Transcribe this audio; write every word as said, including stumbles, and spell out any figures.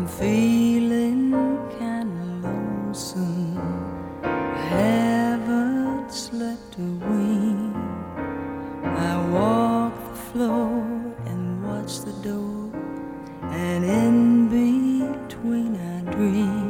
I'm feeling kinda lonesome. I haven't slept a wink. I walk the floor and watch the door, and in between I dream.